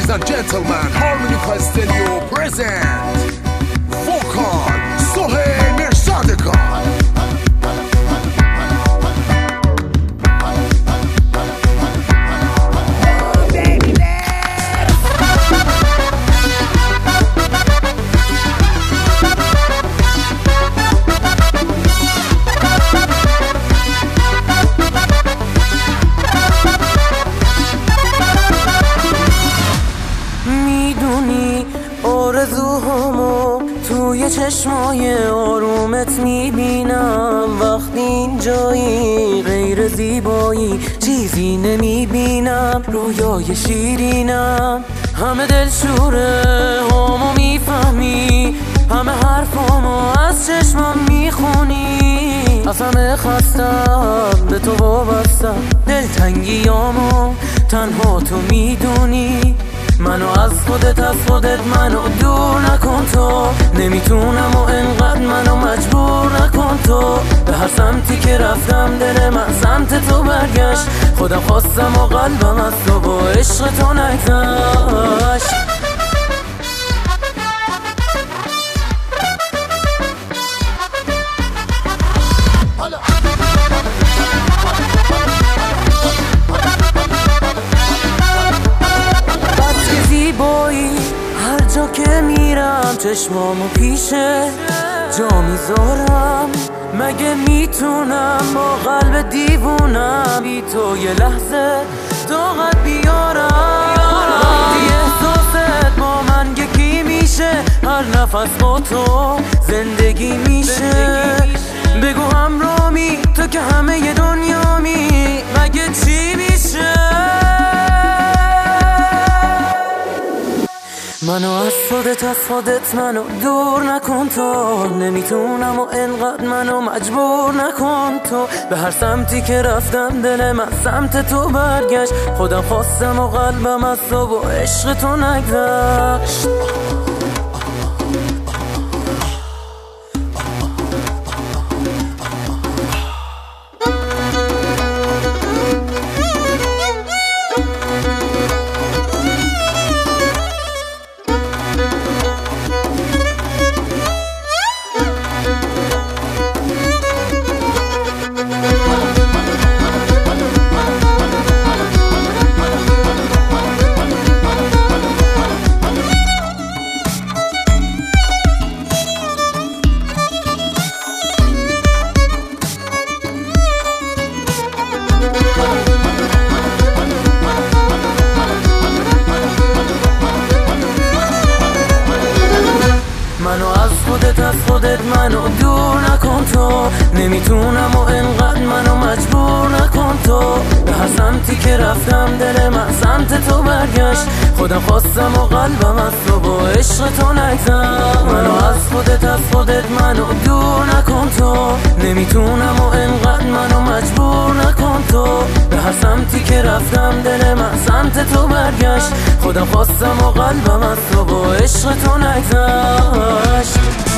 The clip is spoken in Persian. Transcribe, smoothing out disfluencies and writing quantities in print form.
Ladies and gentlemen, Harmonica Stereo present Vocal Sohail Mirzadeghan. آرزوهامو توی چشمای آرومت میبینم. وقتی اینجایی غیر زیبایی چیزی نمیبینم. رویای شیرینم همه دلشوره هامو میفهمی. همه حرفامو از چشمام میخونی. از همه خستم به تو وابستم. دلتنگیامو تنها تو میدونی. منو از خودت منو دور نکن تو. نمیتونم و انقدر منو مجبور نکن تو. به هر سمتی که رفتم دل من سمت تو برگشت. خودم خواستم و قلبم از تو با عشق تو نگذشت. هر جا که میرم چشمامو پیشه جا میذارم. مگه میتونم با قلب دیوونم بی تو یه لحظه طاقت بیارم؟ وقتی احساست با من یکی میشه هر نفس با تو زندگی میشه. بگو همرامی تو که همه دنیامی. مگه چی میشه؟ منو از خودت منو دور نکن تو. نمیتونم و انقدر منو مجبور نکن تو. به هر سمتی که رفتم دل من سمت تو برگشت. خودم خواستم و قلبم از تو با عشق تو نگذشت. منو از خودت منو دور نکن تو. نمیتونم و انقدر منو مجبور نکن تو. به هر سمتی که رفتم دل من سمت تو برگشت. خودم خواستم و قلبم از تو با عشق تو نگذشت. منو از خودت منو دور نکن تو. نمیتونم و انقدر منو مجبور نکن تو. به هر سمتی که رفتم دل من سمت تو برگشت. خودم خواستم و قلبم از تو با عشق تو نگذشت.